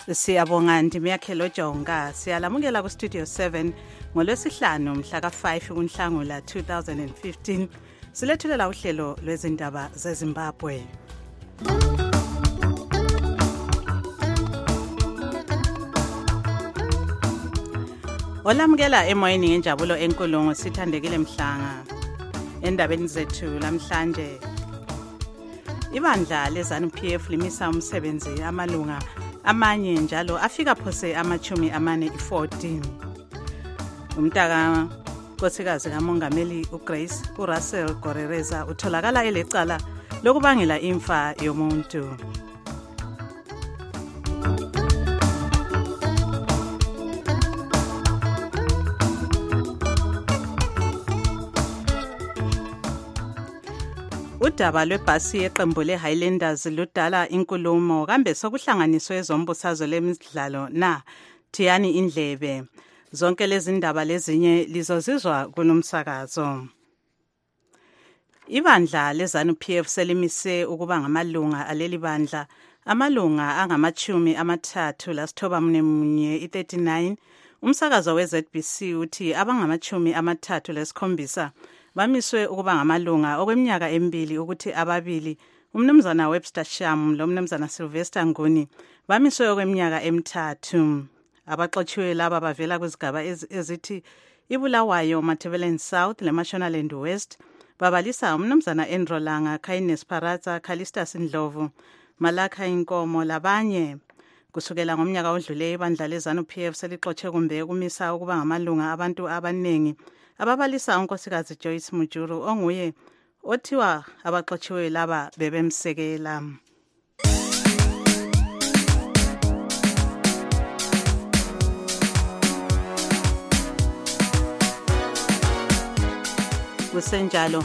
Siyabonga Ndimiyakhelo Jonga. Siyalamukela ku Studio 7 ngolwesihlanu mhla ka5 kuNhlangula 2015. Silethulela uhlelo lwezindaba zeZimbabwe. Olamukela emoyeni ngenjabulo enkulu ngosithandekile Mhlanga. Endabeni zethu lamhlanje ibandla leZANU-PF limisa umsebenzi amalunga amanye njalo afika phose amachumi amane i14. Umntaka nkosikazi kamongameli uGrace uRussell Gorereza utholakala elecala lokubangela imfa yomuntu. Udaba lwebhasi yeqembu leHighlanders ludala inkulumo kambe sokuhlanganiswe zombusazwe lemidlalo na Thiyani Indlebe. Zonke lezi ndaba lezinye lizozizwa kulomsakazo. Ibandla leZANU-PF selimise ukuba ngamalunga aleli bandla amalunga angamachumi amathathu lasithoba munye i39. Umsakazo weZBC uthi abangamachumi amathathu lesikhombisa bamiswe ukuba ngamalunga okweminyaka emibili ukuthi ababili umnumzana Webster Sham lo mnumzana Sylvester Nguni bamiswe okweminyaka emithathu. Abaxotshiwe laba bavela kwizigaba ezithi iBulawayo, Matabeleland South leMashonaland West babalisa umnumzana Enrolanga, Kindness Paratsa, Callistus Ndlovu, Malaka Inkomo labanye. Kusukela ngomnyaka odlule ibandla leZANU-PF selixotshe kumbe kumisa ukuba ngamalunga abantu abanengi ababalisa unkosikazi Joyce Mujuru onguye othiwa abaxotshiwe laba bebemsekela. Kusenjalo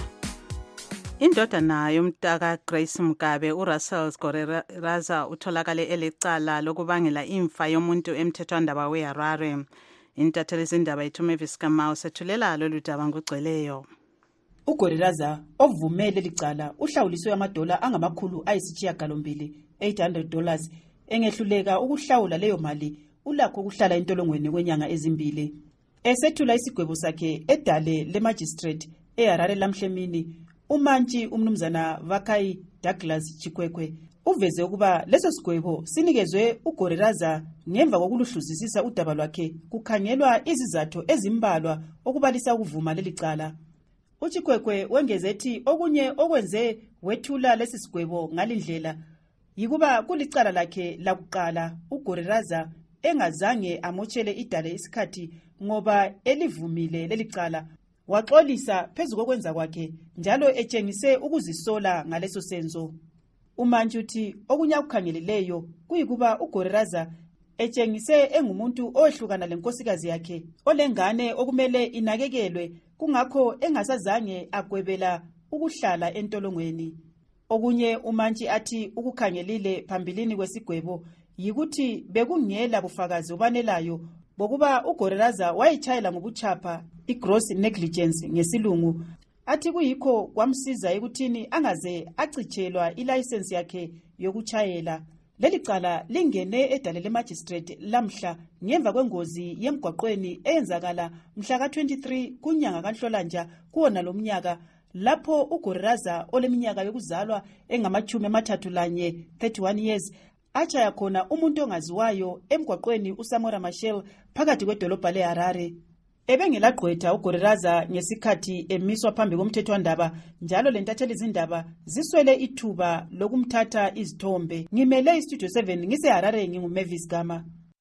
indodana yomntaka Grace Mugabe uRussell Gorereza utholakale elecala lokubangela imfa yomuntu emthethwandaba weHarare. Intatheli izindaba iThumevis Kamau sethulela lolu daba ngogcweleyo. uGorereza ovumele licala uhlawuliswe amadola angamakhulu ayisishiyagalombili $800 engehluleka ukuhlawula leyo mali ulakho ukuhlala entolongweni kwenyanga ezimbili. Esethula isigwebo sakhe edale lemagistrate eHarare lamhlemini umantshi umnumzana Vakai Douglas Chikwekwe uveze ukuba leso sigwebo sinikezwe uGorereza ngemva kokuluhluzisisa udaba lwakhe kukhangelwa izizathu ezimbalwa okubalisa ukuvuma lelicala. uChikwekwe wengeze ethi okunye okwenze wethula lesi sigwebo ngalindlela yikuba kulicala lakhe lakuqala uGorereza engazange amotshele idale isikhathi ngoba elivumile lelicala waxolisa phezu kokwenza kwakhe njalo etshengise ukuzisola ngaleso senzo. Umantshi uthi okunye akukhangeleleyo kuyikuba uGorereza etshengise engumuntu ohlukana lenkosikazi yakhe olengane okumele inakekelwe kungakho engasazange agwebela ukuhlala entolongweni. Okunye umantshi athi ukukhangelile phambilini kwesigwebo yikuthi bekungela bufakazi obanelayo bokuba uGorereza wayitshayela ngobuchapha i-gross negligence ngesilungu. Athi kuyikho kwamsiza ekuthini angaze acitshelwa ilicense yakhe yokutshayela. Leli cala lingene edale lemagistrate lamhla ngemva kwengozi yemgwaqweni eyenzakala mhla ka23 kunyanga kaNhlolanja kuwona lomnyaka lapho uGorereza oleminyaka yokuzalwa engamachumi amathathu lanye 31 years atshaya khona umuntu ongaziwayo emgwaqweni uSamora Machel phakathi kwedolobha leHarare. Ebengelagqwetha uGorereza ngesikhathi emiswa phambi komthethwandaba njalo lentatheli izindaba ziswele ithuba lokumthatha izithombe. Ngimele iStudio 7 ngiseHarare nginguMavis Gama.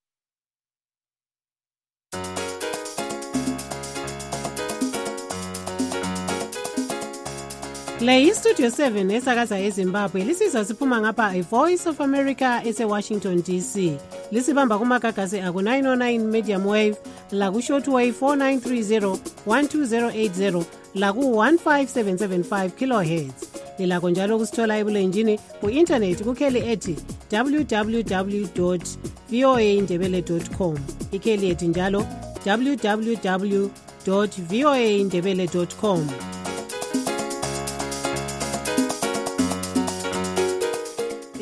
Le iStudio 7 esakaza eZimbabwe lisizwa siphuma ngapha iVoice of America eseWashington DC. Lisibamba kumagagasi aku 909 medium wave laku shortwave 4930 12080 laku 15775 kilohertz. Lilakho njalo kusithola ebulenjini ku-internet kukheli ethi www.voaindebele.com. Ikheli ethi njalo www.voaindebele.com.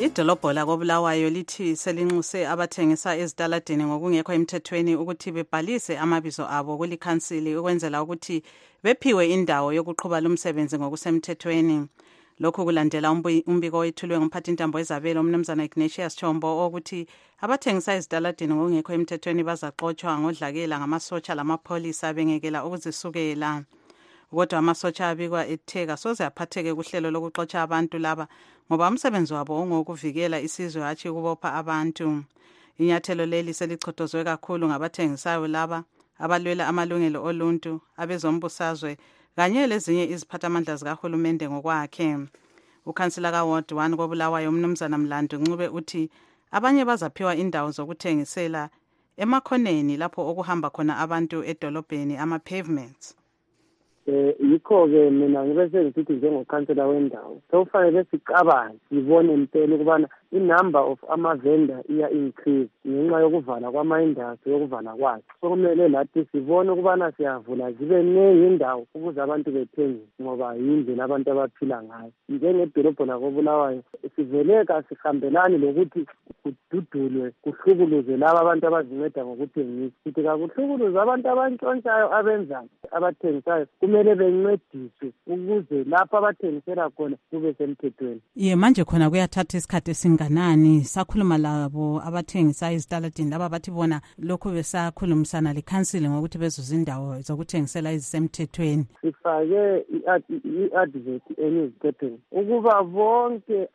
Idolobho lakoBulawayo lithi selinxuse abathengisa ezitaladini ngokungekho emthethweni ukuthi bebhalise amabizo abo kulikhansili ukwenzela ukuthi bephiwe indawo yokuqhuba lumsebenzi ngokusemthethweni. Lokhu kulandela umbiko oyethulwe ngumphathintambo wezabelo umnumzana Ignatius Chombo ukuthi abathengisa ezitaladini ngokungekho emthethweni bazaxotshwa ngodlakela ngamasotsha lamapholisa bengekela ukuzisukela. Kodwa amasotsha abikwa etheka soze aphatheke kuhlelo lokuxotsha abantu laba ngoba umsebenzi wabo ungokuvikela isizwe hatshi ukubopha abantu. Inyathelo leli selichotozwe kakhulu ngabathengisayo laba abalwela amalungelo oluntu, abezombusazwe kanye lezinye iziphathamandla zikahulumende ngokwakhe. Ukhansila kaWard 1 koBulawayo umnumzana Mlandu Ncube uthi abanye bazaphiwa indawo zokuthengisela emakhoneni lapho okuhamba khona abantu edolobheni ama-pavements. Yikho-ke mina ngibe sengisithi njengokhansela wendawo sekufanele sicabange sibone impela ukubana i-number of ama-vendor iya-increase ngenxa yokuvala kwama-industry yokuvala kwakhe. Sokumele lathi sibone ukubana siyavula zibe ningi indawo ukuze abantu bethengise ngoba yindlela abantu abaphila ngayo. Njengedolobho lakoBulawayo siveleka sihambelani lokuthi kududulwe kuhlukuluze laba abantu abazinceda ngokuthengisa. Sithi kakuhlukuluze abantu abantshontshayo abenzayo abathengisayo kumele bencediswe ukuze lapho abathengisela khona kube semthethweni. Manje khona kuyathatha isikhathi esinganani sakhuluma labo abathengisa ezitaladini laba bathi bona lokhu besakhulumisana lekhansili ngokuthi bezuza indawo zokuthengisela ezisemthethweni. Sifake i-advert enewspaper ukuba bonke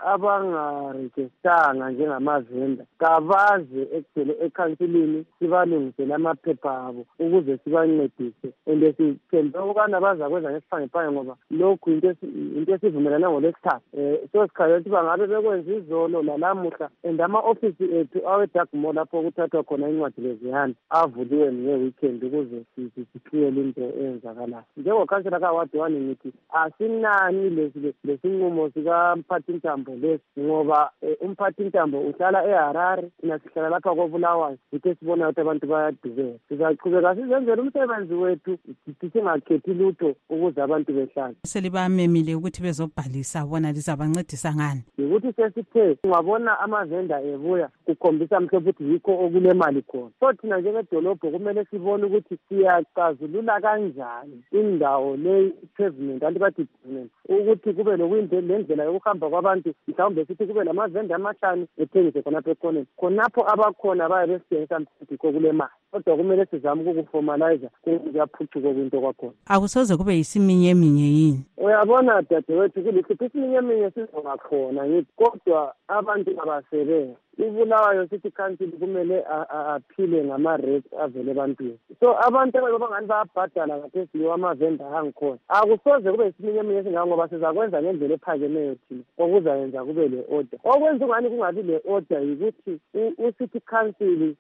abangarejistanga njengamavenda kabaze ekhansilini sibalungisele amaphepha abo ukuze sibancedise and sithembe ukubana bazakwenza ngesiphangephane ngoba lokhu into esivumelana ngolwesithathu. So sikhalela ukuthi bangabe bekwenza izolo lalamuhla and ama-ofisi ethu aweDarkmore lapho kuthathwa khona incwadi lezihani avuliwe nge-weekend ukuze sikliyele into eyenzakalayo. Njengokhansela kaWard 1 ngithi asinani lesinqumo sikamphathintambo lesi ngoba umphathintambo uhlala eHarare thina sihlala lapha koBulawayo sithe sibona ukuthi abantu bayadubeka. Sizaqhubeka sizenzele umsebenzi wethu singakhethi lutho ukuze abantu behlale. Selibamemile ukuthi bezobhalisa bona lizabancedisa ngani? Ukuthi sesithe ungabona amavenda ebuya kukhombisa mhlawumbe ukuthi yikho okule mali khona. So thina njengedolobho kumele sibone ukuthi siyacazulula kanjani indawo le pavement anti-pavement ukuthi kube lokuyindlela yokuhamba kwabantu mhlawumbe sithi kube lamavenda amahlanu ethengise khonapho ekhoneni khonapho abakhona baye besithengisa mhlawumbe kule mali. Kodwa kumele sizame ukukuformalize kuyaphucuka kwinto kwakhona. Akusoze kube yisiminyeminye yini? Uyabona dadewethu kulithi isiminyeminye sizobakhona ngithi kodwa abantu abasebenzi. iBulawayo City Council kumele aphile ngama-rates avele ebantwini. So abantu abangani bayabhadala ngaphezulu amavenda angikhona. Akusoze kube isiminyaminya esingaka ngoba sizakwenza ngendlela ephakemeyo thina okuzayenza kube le order. Okwenza ungani kungabi le order yikuthi uCity Council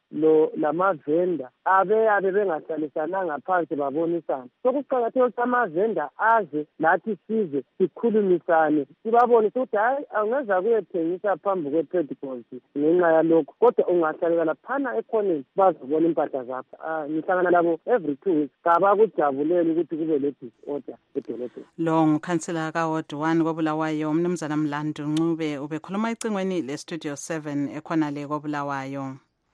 lamavenda abe bengahlalisananga phansi babonisana. So kuqakathekile ukuthi amavenda aze lathi size sikhulumisane sibabone ukuthi hayi angeza kuyethengisa phambi kwe-trade policy ngenxa yalokho kodwa ungahlalela laphana ekhoneni bazobona impahla zakho. Ngihlangana labo every 2 weeks kabakujabuleli ukuthi kube le disorder edolobheni. Lo ngukhansela kaWard 1 koBulawayo umnumzana Mlandu Ncube ubekhuluma ecingweni leStudio 7 ekhona le koBulawayo.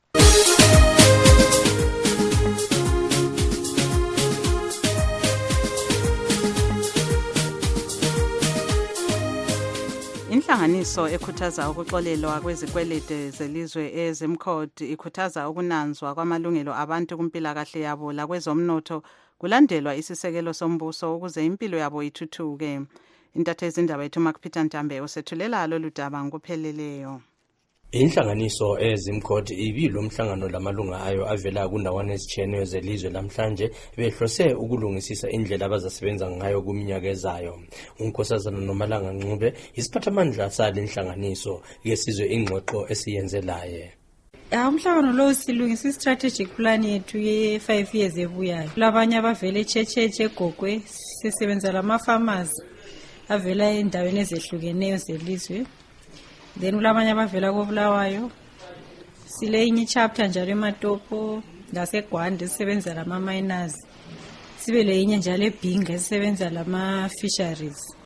Inhlanganiso ekhuthaza ukuxolelwa kwezikwelede zelizwe ezimkhodi ikhuthaza ukunanzwa kwamalungelo abantu kumpilakahle yabo lakwezomnotho kulandelwa isisekelo sombuso ukuze impilo yabo ithuthuke. Intathe izindaba yethu Peter Ntambe usethulela lolu daba ngokupheleleyo. Inhlanganiso ezimkhodi ibilo umhlangano lamalunga ayo avela kundawana ezitshiyeneyo zelizwe namhlanje behlose ukulungisisa indlela abazasebenza ngayo kuminyaka ezayo. Unkosazana Nomalanga Ncube isiphathamandla sale inhlanganiso yesizwe ingxoxo esiyenze laye. Umhlangano lo silungisa strategic plan yethu ye 5 years ebuyayo. Labanye abavele echecheche egogwe sisebenza lama-farmers avela endaweni ezehlukeneyo zelizwe. Then ulabanye abavela koBulawayo sile inye chapter njalo eMatopo ngaseGwande sisebenza lama-miners sibe le inye njalo eBhinga sisebenza lama-fisheries.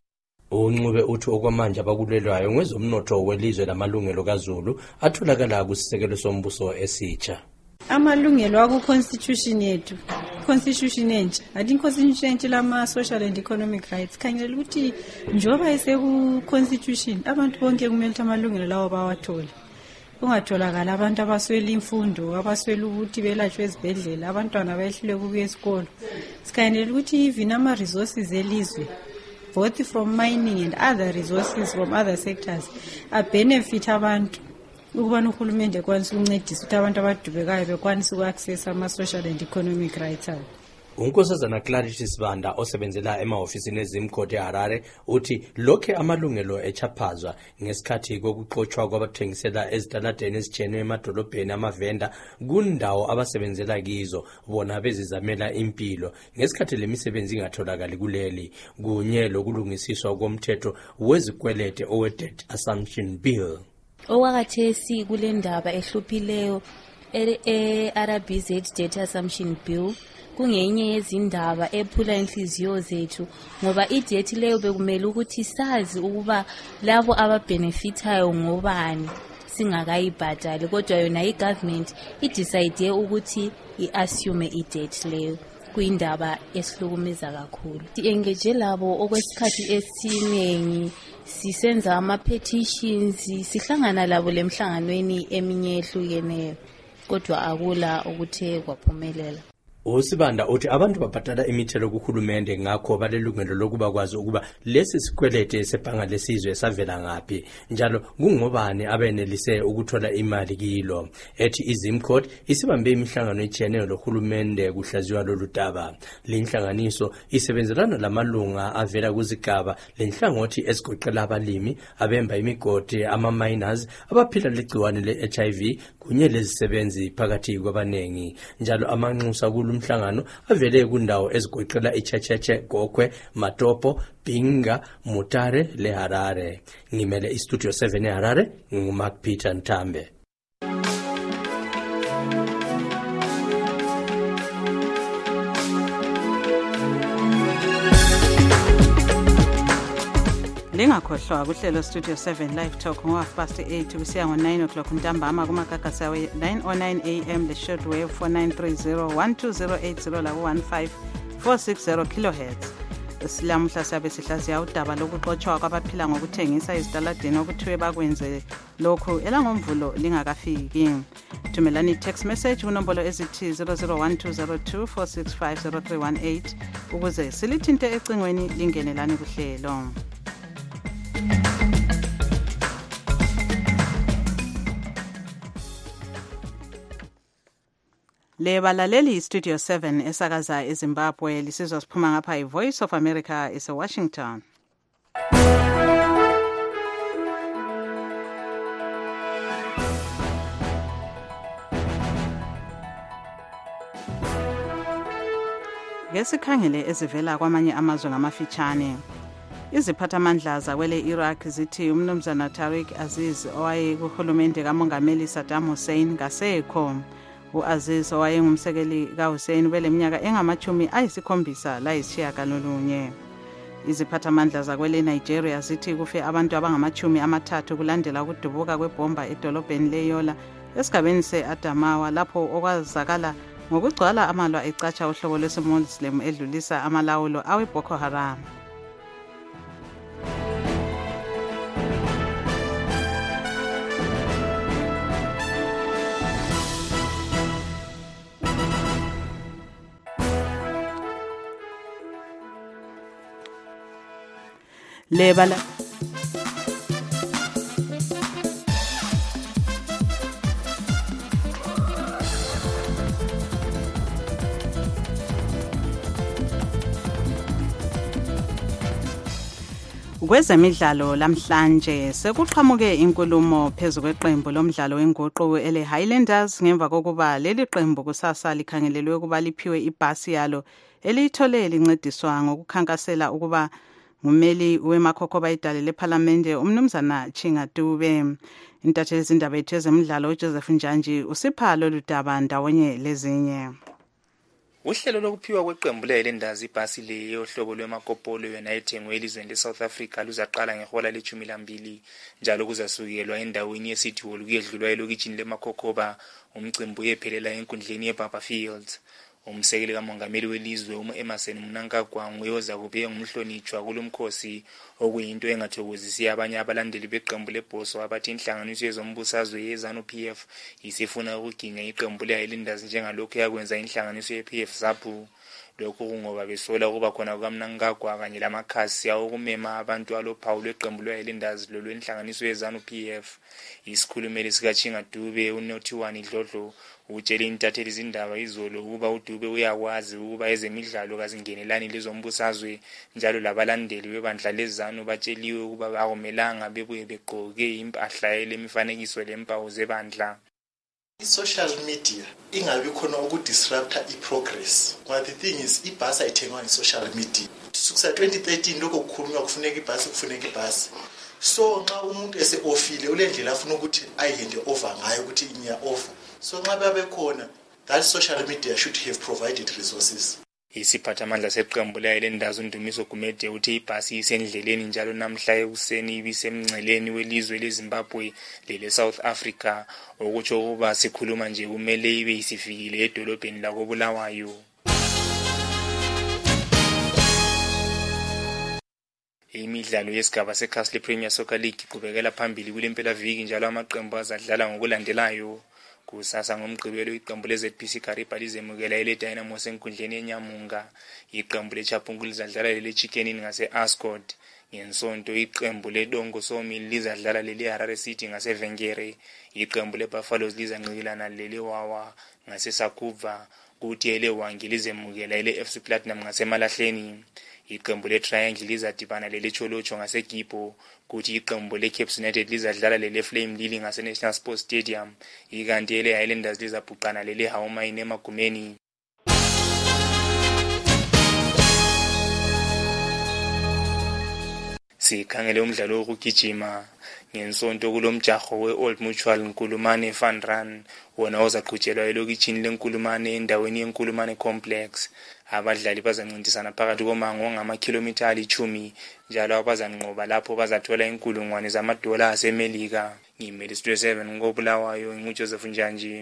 uNcube uthi okwamanje abakulelwayo ngezomnotho welizwe lamalungelo kaZulu atholakala kusisekelo sombuso esitsha. Amalungelo aku constitution yethu, constitution entsha, adi constitution entsha lama social and economic rights khangela ukuthi njoba iseku constitution abantu bonke kumele amalungelo lawo bawathole. Ungatholakala abantu abaswela imfundo, abaswela ukuthi belatshwe ezibhedlela, abantwana bayehlule kubuya esikolo. Sikhangela ukuthi even ama resources elizwe, both from mining and other resources from other sectors, a benefit abantu. Ukubana uhulumende kwanisa ukuncedisa ukuthi abantu abadubekayo bekwanisa uku-access ama-social and economic rights abo. uNkosazana Clarity Sibanda osebenzela emahofisini eZimkhot eHarare uthi lokho amalungelo echaphazwa ngesikhathi kokuxoxwa kwabathengisela ezitaladeni ezitshiyeneyo emadolobheni amavenda kundawo abasebenzela kizo bona bezizamela impilo ngesikhathi lemisebenzi ingatholakali kuleli kunye lokulungisiswa komthetho wezikwelete owe-Debt Assumption Bill. Owakathesi kule ndaba ehluphileyo RBZ Debt Assumption Bill kungenye yezindaba ephula inhliziyo zethu ngoba idebt leyo bekumele ukuthi sazi ukuba labo ababenefitayo ngobani singakayibhadali kodwa yona igovernment idecide ukuthi iassume idebt leyo kuyindaba esihlukumeza kakhulu. Engage labo okwesikhathi esiningi sisenza ama-petitions sihlangana labo lemhlanganweni eminye ehlukeneyo kodwa akula ukuthe kwaphumelela. uSibanda uthi abantu babhadala imithelo kuhulumende ngakho balelungelo lokuba kwazi ukuba lesi sikwelete sebhanga lesizwe savela ngaphi njalo kungobani abenelise ukuthola imali kilo. Ethi iZimkhot isibambe imihlangano etshiyeneyo lohulumende kuhlaziwa lolu daba. Lenhlanganiso isebenzelana lamalunga avela kuzigaba lenhlangothi ezigoqela abalimi abemba imigodi ama-miners abaphila legciwane le-HIV kunye lezisebenzi phakathi kwabanengi njalo amanxusa umhlangano avele kundawo ezigoqela iChecheshe, Gokwe, Matopo, Binga, Mutare le Harare. Ngimele iStudio 7 eHarare nguMark Peter Ntambe. Lingakhohlwa kuhlelo Studio 7 Live Talk ngo8 kusiya ngo9 o'clock ntambama kumagagasi awe 9:09 AM le shortwave 4930 12080 la 15460 kHz. Silamhla sabe sihlaziya udaba lokuxoxwa kwabaphila ngokuthengisa izitaladeni okuthiwe bakwenze lokho elangomvulo lingakafiki. Thumelani text message kunombolo ezithi 001202465038 ukuze silithinte ecingweni lingenelani kuhlelo. Lebalaleli Studio 7 esakaza eZimbabwe lisizwa siphuma ngapha iVoice of America eseWashington. Ngesikhangele ezivela kwamanye amazwe ngamafitshane. Iziphathamandla zakwele Iraq zithi umnumzana Tariq Aziz owaye kuhulumende kaMongameli Saddam Hussein ngasekho. uAziz owayengumsekeli kaHussein beleminyaka engama-70 layisishiyagalolunye. Iziphathamandla zakwele Nigeria zithi kufe abantu abangama-30 kulandela ukudubuka kwebomba edolobheni leYola esigabeni se-Adamawa lapho okwazakala ngokugcwala amalwa ecatsha uhlobo lwesimuslim edlulisa amalawulo awe Boko Haram. Lebala Kwezemidlalo lamhlanje sekuqhamuke inkulumo phezu kweqembu lomdlalo wenguqu ele Highlanders ngemva kokuba leli qembu kusasa likhangelelwe ukuba liphiwe ibhasi yalo elithole lincediswa ngokukhankasela ukuba ngumeli wemakhokhoba idale leParliamente umnumzana Chingatube. Intatheli zindaba yethu ezemidlalo uJoseph Njanji usipha lolu daba ndawonye lezinye. Uhlelo lokuphiwa kweqembu leHighlanders ibhasi le yohlobo lwemakopolo yona ethengwe elizweni leSouth Africa luzaqala ngehola le-12 njalo kuzasukelwa endaweni yeCity Hall kuyedlulwa elokitshini leMakhokoba. Umcimbi uyephelela enkundleni yeBaba Fields. Umsekeli kamongameli welizwe Emerson Mnangagwa uyoza kube ngumhlonitshwa kulomkhosi okuyinto engathokozisi abanye abalandeli beqembu leBhoso abathi inhlanganiso yezombusazwe yeZANU-PF isifuna ukuginya iqembu leHighlanders njengalokho yakwenza inhlanganiso yePF ZAPU. Lokhu kungoba besola ukuba khona kukaMnangagwa kanye lamakhasi awokumema abantu alophawu lweqembu leHighlanders lolwenhlanganiso yeZANU-PF. Isikhulumeli sikaChinga Dube uNothiwani Dlodlo utshele intatheli izindaba izolo ukuba uDube uyakwazi ukuba ezemidlalo kazingenelani lezombusazwe njalo labalandeli bebandla leZANU batsheliwe ukuba akumelanga bebuye begqoke impahla elemifanekiso lempawu zebandla. Social media ingabe khona ukudisrupta iprogress. But the thing is ibhasi ayithengwa nge-social media. Kusukela 2013 lokho kukhulunywa kufuneka ibhasi. So nxa umuntu ese-ofile ulendlela afuna ukuthi ayihande over ngayo ukuthi inya over. So nxa babe khona, that social media should have provided resources. Isiphathamandla seqembu leHighlanders uNdumiso Gumede uthi ibhasi isendleleni njalo namhla ekuseni ibisemngceleni welizwe leZimbabwe lele-South Africa okutsho ukuba sikhuluma nje kumele ibe isifikile edolobheni lakoBulawayo. Imidlalo yesigaba seCastle Premier Soccer League iqhubekela phambili kulempelaviki njalo amaqembu azadlala ngokulandelayo. Kusasa ngomgqibelo iqembu leZPC Kariba lizemukela eleDynamos enkundleni eNyamunga. Iqembu leChapungu lizadlala leleChicken ngase-Ascot. Ngensonto iqembu leDongo Sawmill lizadlala leleHarare City ngaseVengere. Iqembu leBuffaloes lizanqikilana leleWawa ngaseSakuva. Kuthi eleWangi lizemukela eleFC Platinum ngaseMalahleni. Iqembu leTriangle lizadibana leleCholocho ngaseGibo. Kuthi iqembu leCape United lizadlala leleFlame Lily ngaseNational Sports Stadium. Ikanti eleHighlanders lizabhuqana leleHawamayini eMagumeni. Sikhangele umdlalo wokugijima ngensonto kulomjaho weOld Mutual Nkulumane Fun Run wona ozaqhutshelwa elokitshini leNkulumane endaweni yeNkulumane Complex. Abadlali bazancintisana phakathi komango ongama-kilometer 10 njalo abazanqoba lapho bazathola inkulungwane zamadola aseMelika. Ngimeli Studio 7 ngoBulawayo nguJoseph Njanji.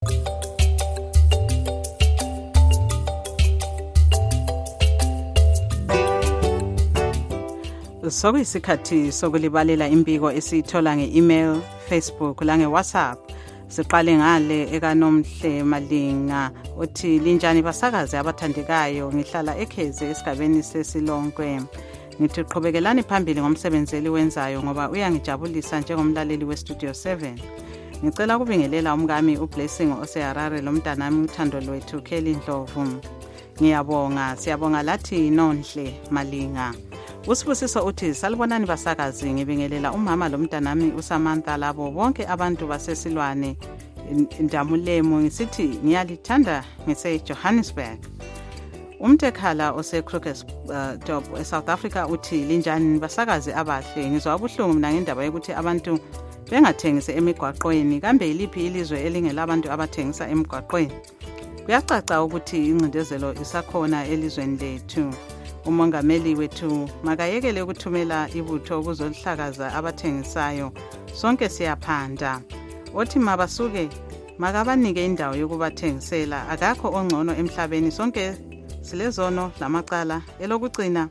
Sokuyisikhathi sokulibalela impiko esithola nge-email, Facebook lange-WhatsApp. Siqale ngale ekaNomhle Malinga othi linjani basakazi abathandekayo ngihlala eKheze esigabeni seSilonkwe. Ngithi qhubelani phambili ngomsebenzeli wenzayo ngoba uyangijabulisa njengomlaleli weStudio 7. Ngicela ukubingelela umkami uBlessing oseHarare lomntanami uthando lwethu Kelly Ndlovu. Siyabonga lathi Nonhle Malinga. Usibusiso uthi salibonani basakazi ngibingelela umama lomntanami uSamantha labo bonke abantu basesilwane Ndamulemo ngisithi ngiyalithanda ngise-Johannesburg. Umtekhala ose-Krugersdorp eSouth Africa uthi linjani basakazi abahle ngizwa ubuhlungu mina ngendaba yokuthi abantu bengathengise emigwaqweni kambe iliphi ilizwe elingelabantu abathengisa emigwaqweni. Kuyacaca ukuthi incindezelo isakhona elizweni lethu. Umongameli wethu makayekele ukuthumela ibutho ukuzolihlakaza abathengisayo. Sonke siyaphanda. Othi mabasuke makabanike indawo yokubathengisela. Akakho ongcono emhlabeni. Sonke silezono lamacala elokugcina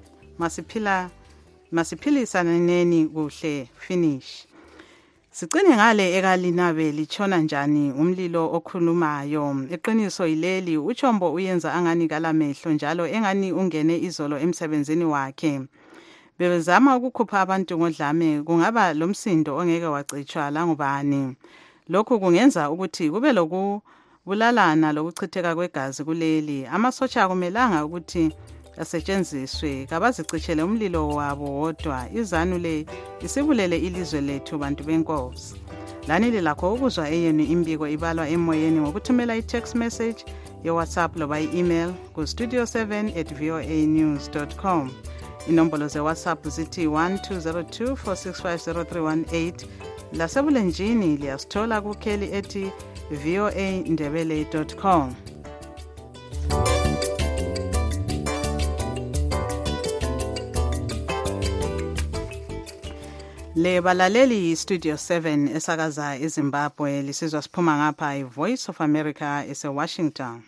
masiphilisane kuhle finish. Sicine ngale ekalinabe litshona njani umlilo okhulumayo. Iqiniso ileli uChombo uyenza angani kalamehlo njalo engani ungene izolo emsebenzini wakhe. Bebezama ukukhupha abantu ngodlame kungaba lomsindo ongeke wacitshwa la ngubani. Lokhu kungenza ukuthi kube lokubulalana lokuchitheka kwegazi kuleli. Amasotsha akumelanga ukuthi asetshenziswe kabazicishele umlilo wabo wodwa. IZANU le isibulele ilizwe lethu bantu benkosi. Lani lilakho ukuzwa eyenu imbiko ibalwa emoyeni ngokuthumela i-text message ye-WhatsApp loba i-email ku studio7@voanews.com. Inombolo ze-WhatsApp zithi 1202465018. Lasebulenjini liyasithola kukheli ethi voandebele.com. Le balaleli Studio 7 esakaza eZimbabwe lisizwa siphuma ngapha iVoice of America eseWashington.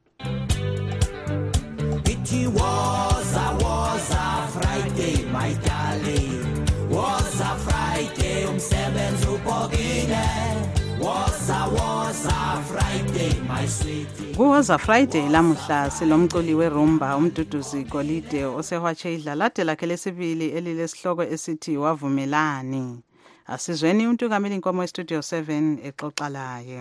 It was a Friday, my darling. Was a Friday, umsebenzi ubhokile. Was a Friday, my sweetie. Was a Friday lamuhla silomculi werumba umduduzi Golide osehwatshe idlalade lakhe lesibili elilesihloko esithi wavumelani. Asizweni uNtukameli Nkomo eStudio 7 exoxa laye.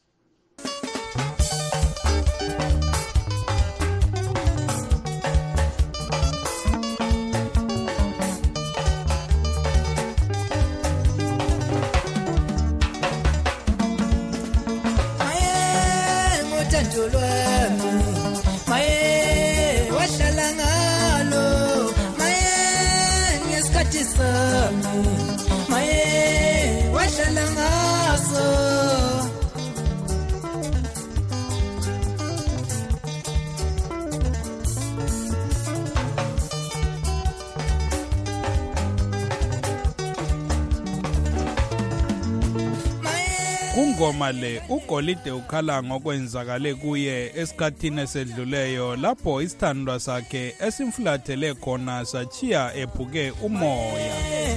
Kungoma le uGolide ukhala ngokwenzakale kuye esikhathini esedluleyo lapho isithandwa sakhe esimfulathele khona sachiya ephuke umoya.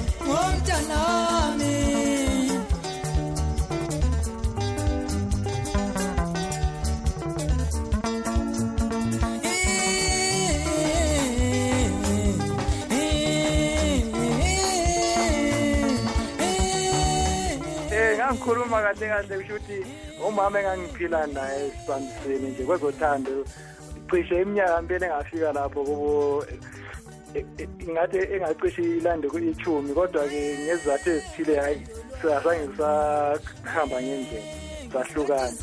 Ngikhuluma kahle ukuthi umama engangiphila naye esibambiseni nje kwezothando cishe iminyaka impela engafika lapho kubo ngathi engacishe ilande ku-10 kodwa ke ngezizathu ezithile hayi sazange sahamba ngendlela sahlukana.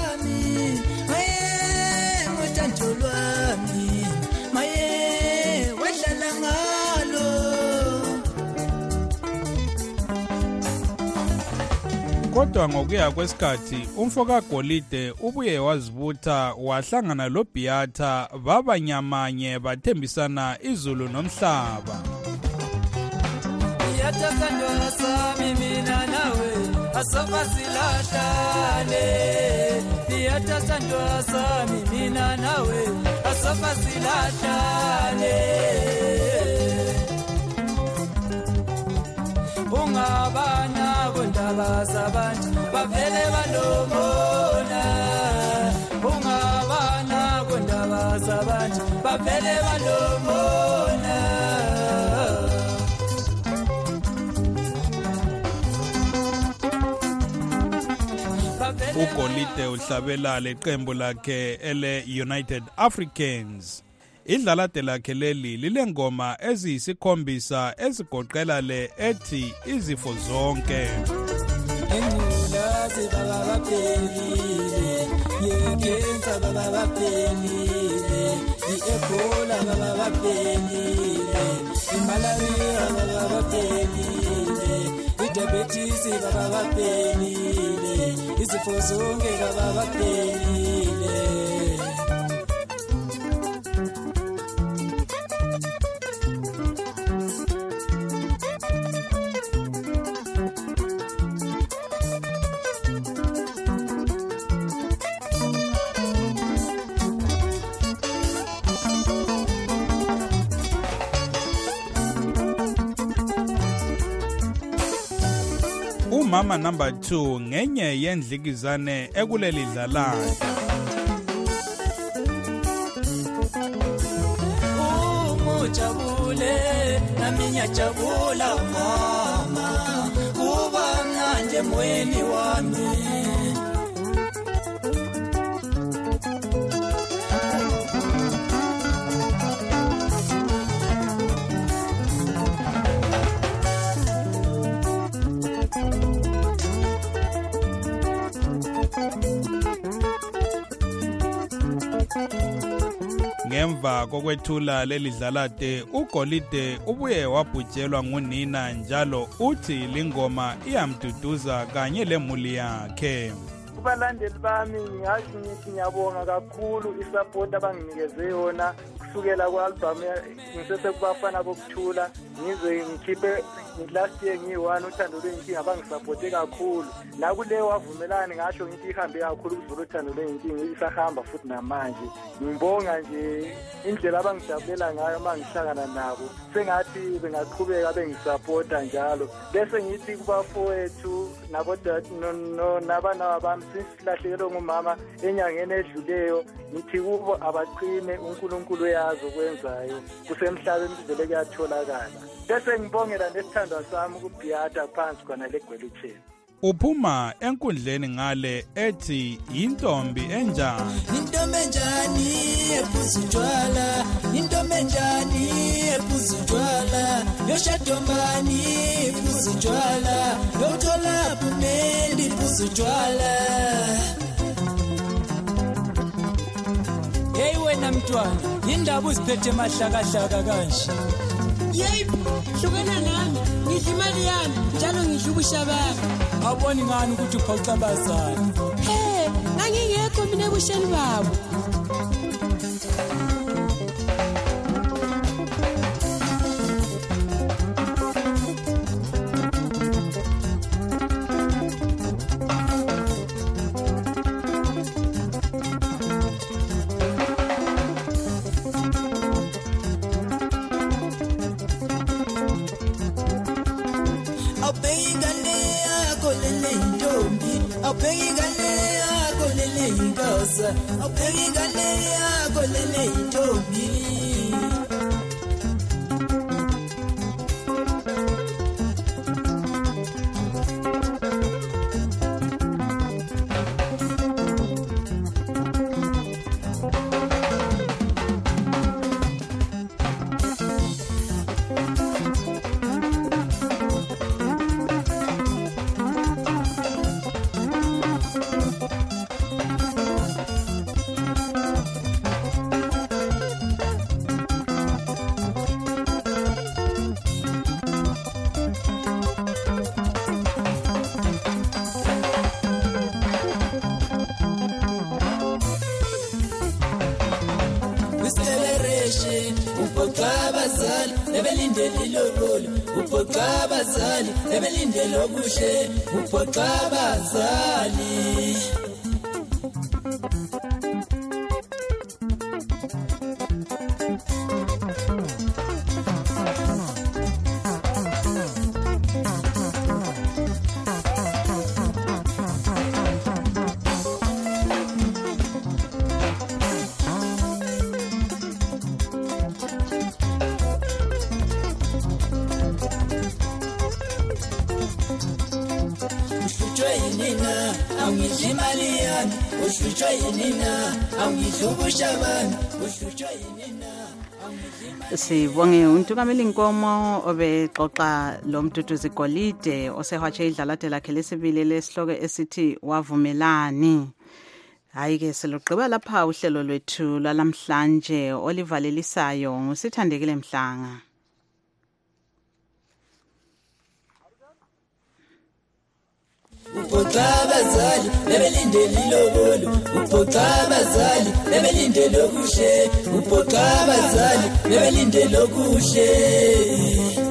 Kodwa ngokuya kwesikhathi umfoka Golide ubuye wazibutha wahlangana loBeata babanyamanye bathembisana izulu nomhlaba. Yatasandwa sami mina nawe asofa silahlane. Yatasandwa sami mina nawe asofa silahlane. Ungabana kundaba zabantu bavele balomona. Ungabana kundaba zabantu bavele balomona. uGolide uhlabela leqembu lakhe ele United Africans. Idlalade lakhe leli lilengoma eziyisikhombisa ezigoqela le ethi izifo zonke. Engulazi baba baphelile, yekenza baba baphelile, iEbola baba baphelile, imalaria baba baphelile, idiabetes baba baphelile, izifo zonke baba baphelile. Umama number 2 ngenye yendlikizane ekuleli dlalana. Umujabule nami ngiyajabula mama, kuba mnanje mweni wami. Ngemva kokwethula leli dlalade uGolide ubuye wabhujelwa ngunina njalo uthi lingoma iyamduduza kanye lemuli yakhe. Kubalandeli bami ngazi ngithi ngiyabonga kakhulu isupport abanginikeze yona kusukela ku-album ngisese kubafana bokuthula ngize ngikhiphe last year ngiyi-1 uthando lweyinkinga bangisapothe kakhulu nakuleyo wavumelani ngasho ngithi ihambe kakhulu ukudlula uthando lweyinkinga isahamba futhi namanje ngibonga nje indlela abangijabulela ngayo uma ngihlangana nabo sengathi bengaqhubeka bengisapota njalo bese ngithi kubafowethu nabana bami silahlekelwe ngumama enyangeni edluleyo ngithi kubo abaqine uNkulunkulu uyazi ukwenzayo kusemhlabeni kuvele kuyatholakala bese ngibongela nesithandwa sami kuBeata phansi khona legwelitheni uphuma enkundleni ngale ethi intombi enjani intombi enjani ephuza utshwala intombi enjani ephuza utshwala yoshadombani ephuza utshwala yothola phumeli ephuza utshwala hey wena mntwana indaba uziphethe mahlakahlaka kanje yebo hlukana nami ngidla imali yami njalo ngidla ubushabani awuboni ngani ukuthi uphoxa abazali nangingekho mina ebusheni babo uphoxa abazali ebelindele okuhle uphoxa abazali Sibonge uNtukamela Inkomo obexoxa lo Mduduzi Golide osehatshe idlalade lakhe lesibili lesihloko esithi wavumelani. Hayi ke selugqiba lapha uhlelo lwethu lalamhlanje olivalelisayo ngusithandekile Mhlanga. uphoxa abazali ebelindele ilobolo uphoxa abazali ebelindele okuhle uphoxa abazali ebelindele okuhle